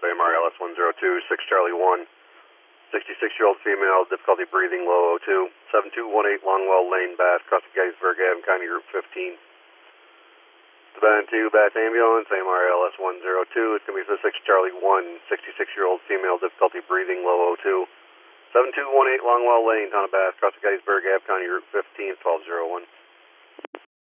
AMRLS 102, 6 Charlie 1. 66-year-old female, difficulty breathing, low O2. 7218 Longwell Lane, Bath, across the Gettysburg Ave, County Route 15. Savannah 2, Bath Ambulance, AMRLS 102. It's going to be for 6 Charlie 1. 66-year-old female, difficulty breathing, low O2. 7218 Longwell Lane, Town of Bath, across the Gettysburg Ave, County Route 15, 1201.